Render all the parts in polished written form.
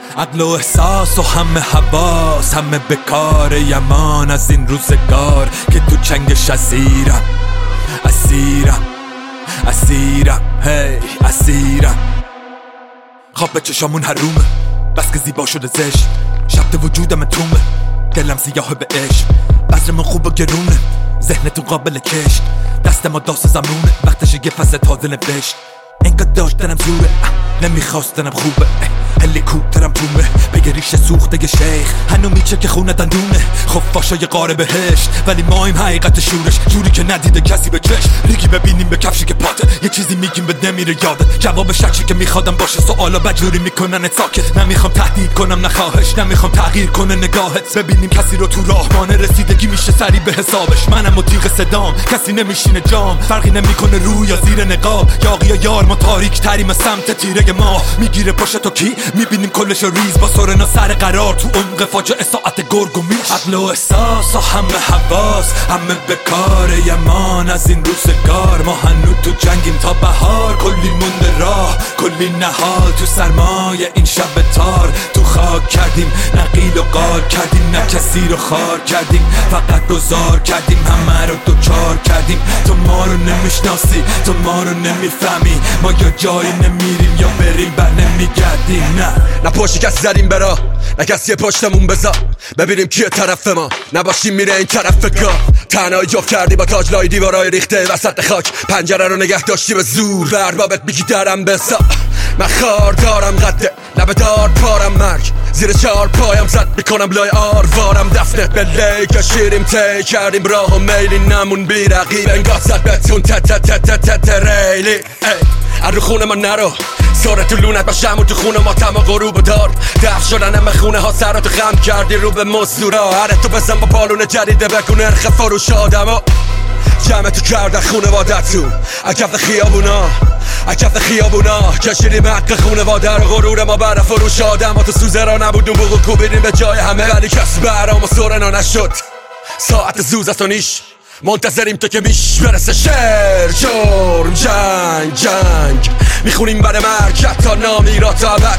عقل و احساس و همه حواس، همه بکار یمان از این روزگار که تو چنگش اسیرم هی اسیرم. خواب به چشامون حرومه بس که زیبا شده زشت، شب وجودم تومه، دلم سیاه به عشق. بذر من خوب و گرونه، ذهنتون قابل کشت، دست ما داست زمونه، وقتش یه فصل تازه نوشت. اینقدر داشتنم زوره، نمیخواستنم خوبه، هلیکوپترم بومه، بگه ریشه سوخته شیخ هنو میچه که خونه دندونه. خب فاشای قاره بهشت ولی مایم حقیقت شورش، جوری که ندیده کسی به چشم. ریگی ببینیم به کفشی که پاته، یه چیزی میگیم به نمیره یادت. جواب شکی که میخوادم باشه، سوالا بجوری میکنن ساکت. نمیخوام تهدید کنم نخواهش، نمیخوام تغییر کنه نگاهت. ببینیم کسی رو تو راه مانه، رسیدگی میشه سری به حسابش. منم و تیغ صدام، کسی نمیشینه جام، فرقی نمیکنه روی یا زیر نقاب. یاقی یا یار ما تاریک تریم سمت تیره ما، میگیره پشت تو کی میبینیم کلش ریز با سرنا سر قرار تو عمق فاجعه ساعت گرگ و میش. عقل و احساس و همه حواس، همه بکار یمان از این روزگار. ما هنو تو جنگیم تا بهار، کلی مونده راه، کلی نهال تو سرمایه این شب تار. تو خاک کردیم نقیل و قال کردیم، نه کسی رو خار کردیم، فقط گذار کردیم، همه رو دوچار کردیم. تو ما رو نمیشناسی، تو ما رو نمیفهمی، ما یا جایی نمیریم یا بریم بر نمیگردیم. نه پشت کسی زدیم برا، نه کسی پشتمون بذار، ببینیم کیه طرف ما، نباشیم میره این طرف کار. تنهایی جفت کردی با تاج لای دیوارای ریخته وسط خاک، پنجره رو نگه داشتی به زور، بر بابت میگی درم بسا. من خار دارم قده لبه دار پارم، مرگ زیر چار پایم زد میکنم لای آروارم. دفنه بله کشیریم تی کردیم راه و میلی، نمون بی رقیب انگاه زد بتون ریلی. رو خونه ما نرو، ساره تو لونت باشم و تو خونه ما تما غروب دار. دفت شدن همه خونه ها سراتو خم کردی رو به مزدورا. هره تو بزن با پالون جدیده بکن نرخ فروش آدم ها. جمع تو کردن خونه وادتون اکف خیابونا، کشیدیم حق خونه واده رو غرور ما بر فروش آدم ها. تو سوزه را نبودون بگو کوبیدیم به جای همه، ولی کس برام و سورنا نشد. ساعت زوز است و نیش منتظریم تو که میش برسه. شعر جرم جنگ میخونیم بر مرگ، حتی نامیرات ابد.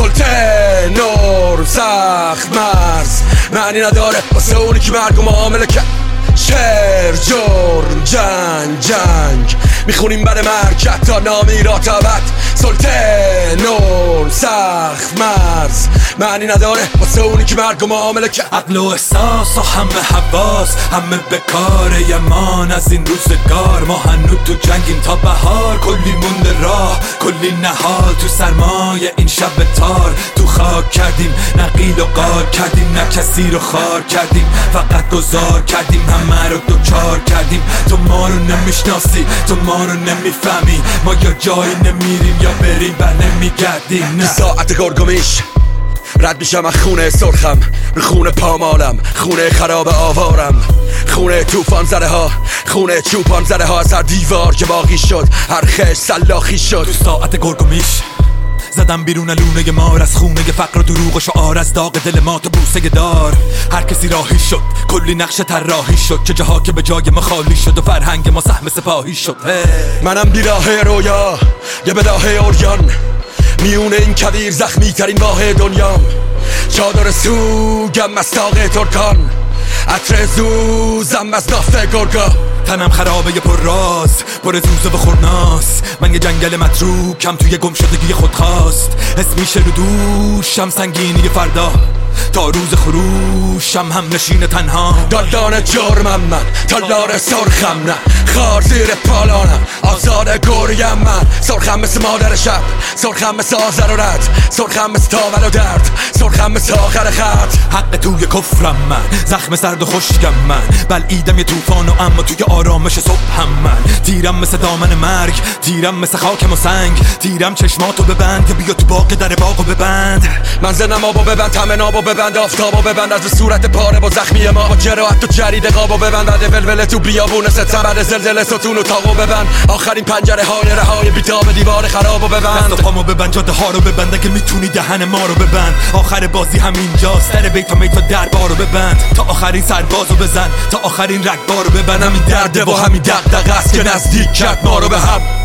سلطه نور سخت مرز معنی نداره واسه اونی که مرگ و معامله کرد. شعر جرم جنگ میخونیم بر مرگ، حتی نامیرات ابد. سلطه نور سخت مرز معنی نداره واسه اونی که مرگ و معامله کرد. عقل و احساس و همه حواس، همه بکار یمان از این روزگار. ما هنو تو جنگیم تا بهار، کلی مونده راه، کلی نهال تو سرمایه این شب تار. تو خاک کردیم نقیل و قال کردیم، نه کسی رو خار کردیم، فقط گذار کردیم، همه رو دوچار کردیم. تو ما رو نمیشناسی، تو ما رو نمیفهمی، ما یا جایی نمیریم یا بریم بر نمیگردیم. ساعت گرگومیش رد میشم از خونه سرخم، رو خونه پامالم، خونه خراب آوارم، خونه توفان زده ها، خونه چوپان زده ها. از هر دیوار که باقی شد هر خش سلاخی شد. تو ساعت گرگومیش زدم بیرون لونه مار، از خونه فقر و دروغ و شعار، از داغ دل ما تو بوسه دار. هر کسی راهی شد، کلی نقش طراحی شد، چه جاها که به جای ما خالی شد و فرهنگ ما سهم سپاهی شد. منم بیراه رویا یه بداه اوریان، میونه این کویر زخمی ترین واه دنیام. چادر سوگم از تاق ترکان، عطر زوزم از نافت گرگا. تنم خرابه پر راز، پر زوزه و خورناس، من یه جنگل متروکم توی گم شدگی خودخواست. حس میشه رو دوشم سنگینی فردا، تا روز خروشم هم نشین تنها. دالدان جرمم من، تالار سرخم نه، خار زیر پالانم، آزاد گریم من. سرخم مثل مادر شب، سرخم مثل آزر و رد، سرخم مثل تاول و درد، سرخم مثل آخر خط. حق توی کفرم من، زخم سرد و خشکم من، بلعیدم یه طوفان و اما توی آرامش صبحم من. تیرم مثل دامن مرگ، تیرم مثل خاکم و سنگ، تیرم چشماتو ببند، بیا تو باغ در باغو ببند. من زنم آبو ببند، همه نابو ببند، آفتابو ببند، از صورت پاره با زخمی ما، با جراحت تو جرید قابو ببند. بعد ولوله تو بیابون ستم، بعد زلزله ستون و تاقو ببند. آخرین پنجره های رهای بیتاب دیوار خرابو ببند. دست و پامو ببند، جاده ها رو ببند، اگه میتونی دهن ما رو ببند. آخر بازی همینجاست، در بیت و میت دربارو ببند. تا آخرین سربازو بزن، تا آخرین رگبارو ببند. همین درده و همین دغدغه است که نزدیک کرد ما رو به هم.